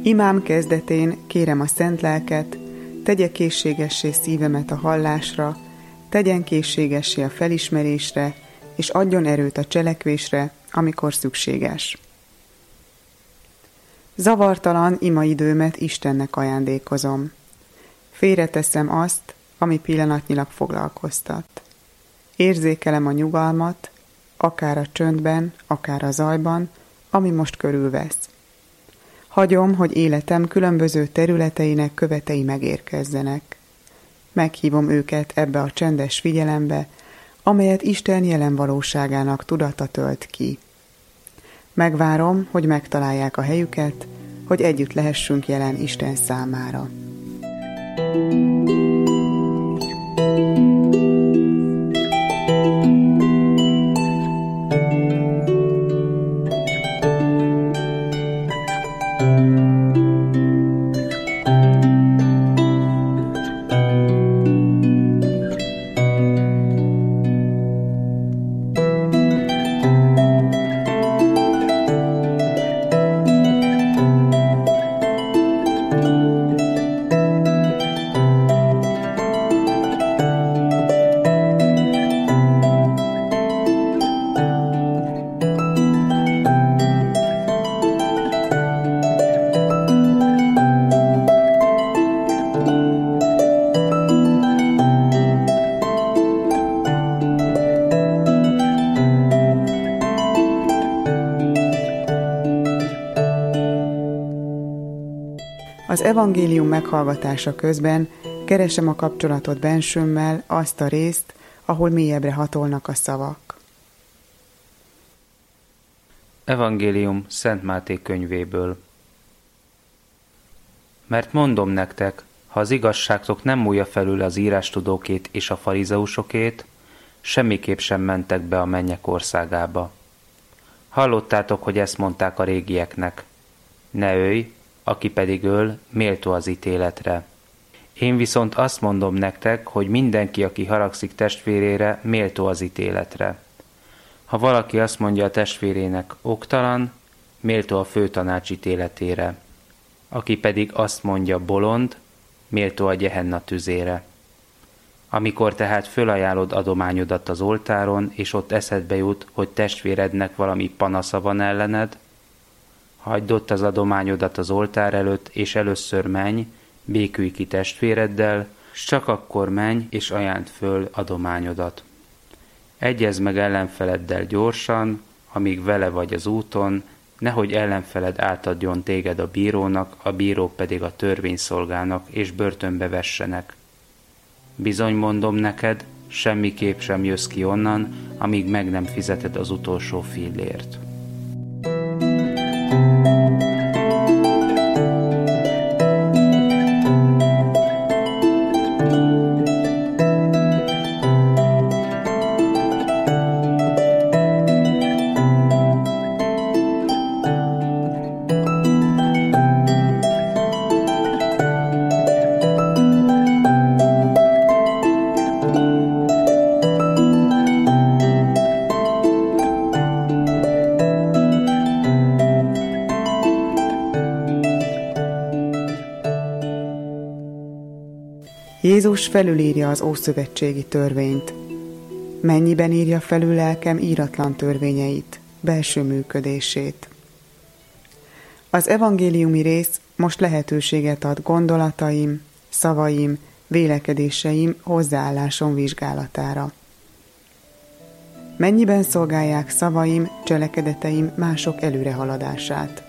Imám kezdetén kérem a szent lelket, tegye készségessé szívemet a hallásra, tegyen készségessé a felismerésre, és adjon erőt a cselekvésre, amikor szükséges. Zavartalan imaidőmet Istennek ajándékozom. Félreteszem azt, ami pillanatnyilag foglalkoztat. Érzékelem a nyugalmat, akár a csöndben, akár a zajban, ami most körülvesz. Hagyom, hogy életem különböző területeinek követei megérkezzenek. Meghívom őket ebbe a csendes figyelembe, amelyet Isten jelen valóságának tudata tölt ki. Megvárom, hogy megtalálják a helyüket, hogy együtt lehessünk jelen Isten számára. Az evangélium meghallgatása közben keresem a kapcsolatot bensőmmel, azt a részt, ahol mélyebbre hatolnak a szavak. Evangélium Szent Máté könyvéből. Mert mondom nektek, ha az igazságtok nem múlja felül az írástudókét és a farizeusokét, semmiképp sem mentek be a mennyek országába. Hallottátok, hogy ezt mondták a régieknek. Ne ölj, aki pedig öl, méltó az ítéletre. Én viszont azt mondom nektek, hogy mindenki, aki haragszik testvérére, méltó az ítéletre. Ha valaki azt mondja a testvérének oktalan, méltó a főtanács ítéletére. Aki pedig azt mondja bolond, méltó a Gehenna tüzére. Amikor tehát fölajánlod adományodat az oltáron, és ott eszedbe jut, hogy testvérednek valami panasza van ellened, hagyd ott az adományodat az oltár előtt, és először menj, békülj ki testvéreddel, s csak akkor menj, és ajánd föl adományodat. Egyezd meg ellenfeleddel gyorsan, amíg vele vagy az úton, nehogy ellenfeled átadjon téged a bírónak, a bíró pedig a törvényszolgának, és börtönbe vessenek. Bizony mondom neked, semmiképp sem jössz ki onnan, amíg meg nem fizeted az utolsó fillért. Jézus felülírja az ószövetségi törvényt. Mennyiben írja felül lelkem íratlan törvényeit, belső működését. Az evangéliumi rész most lehetőséget ad gondolataim, szavaim, vélekedéseim, hozzáállásom vizsgálatára. Mennyiben szolgálják szavaim, cselekedeteim mások előrehaladását?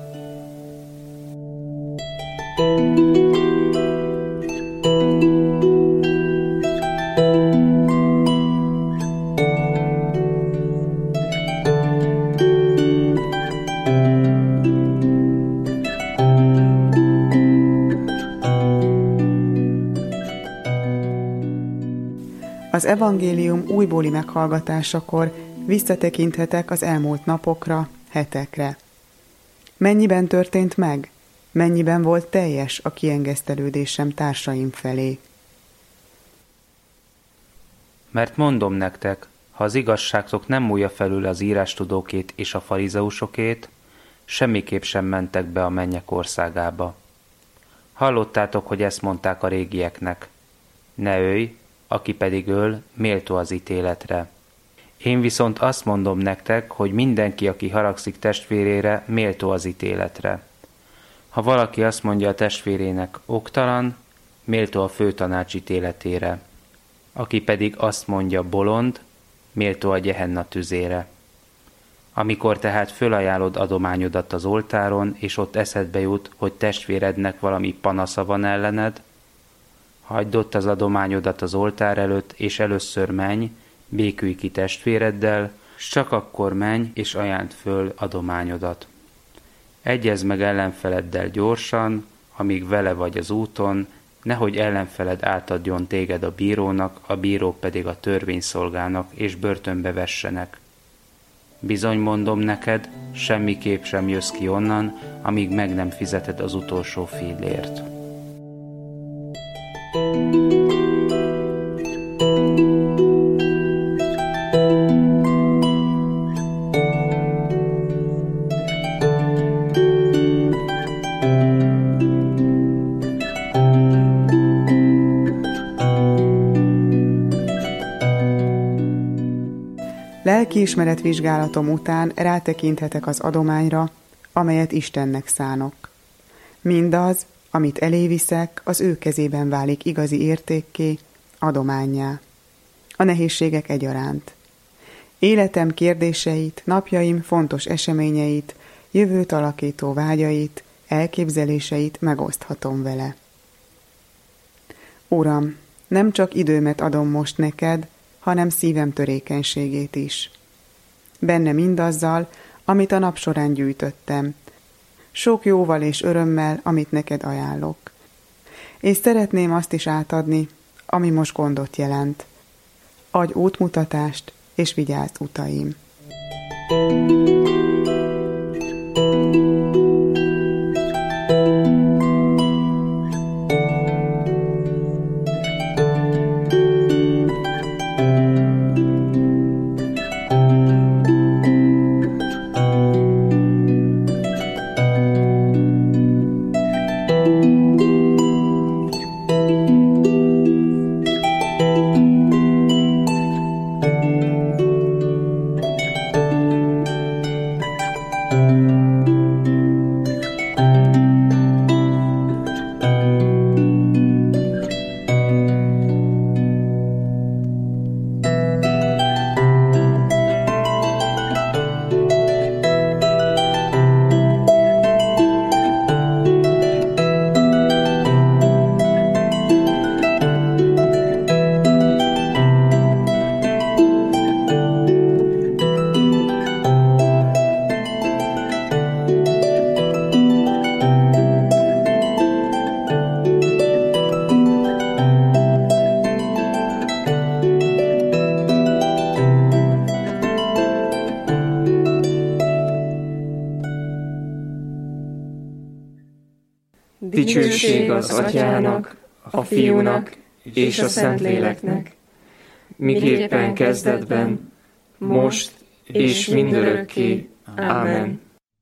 Az evangélium újbóli meghallgatásakor visszatekinthetek az elmúlt napokra, hetekre. Mennyiben történt meg? Mennyiben volt teljes a kiengesztelődésem társaim felé? Mert mondom nektek, ha az igazságtok nem múlja felül az írástudókét és a farizeusokét, semmiképp sem mentek be a mennyek országába. Hallottátok, hogy ezt mondták a régieknek: ne ölj, aki pedig öl, méltó az ítéletre. Én viszont azt mondom nektek, hogy mindenki, aki haragszik testvérére, méltó az ítéletre. Ha valaki azt mondja a testvérének: oktalan, méltó a főtanács ítéletére. Aki pedig azt mondja: bolond, méltó a Gehenna tüzére. Amikor tehát fölajánlod adományodat az oltáron, és ott eszedbe jut, hogy testvérednek valami panasza van ellened, hagyd ott az adományodat az oltár előtt, és először menj, békülj ki testvéreddel, s csak akkor menj, és ajánd föl adományodat. Egyezd meg ellenfeleddel gyorsan, amíg vele vagy az úton, nehogy ellenfeled átadjon téged a bírónak, a bírók pedig a törvényszolgának, és börtönbe vessenek. Bizony mondom neked, semmiképp sem jössz ki onnan, amíg meg nem fizeted az utolsó fillért. Lelkiismeret vizsgálatom után rátekinthetek az adományra, amelyet Istennek szánok. Mindaz, amit eléviszek, az ő kezében válik igazi értékké, adománnyá. A nehézségek egyaránt. Életem kérdéseit, napjaim fontos eseményeit, jövőt alakító vágyait, elképzeléseit megoszthatom vele. Uram, nem csak időmet adom most neked, hanem szívem törékenységét is. Benne mindazzal, amit a nap során gyűjtöttem, sok jóval és örömmel, amit neked ajánlok. És szeretném azt is átadni, ami most gondot jelent. Adj útmutatást, és vigyázz utaim. Dicsőség az Atyának, a Fiúnak és a Szentléleknek, miképpen kezdetben, most és mindörökké. Ámen.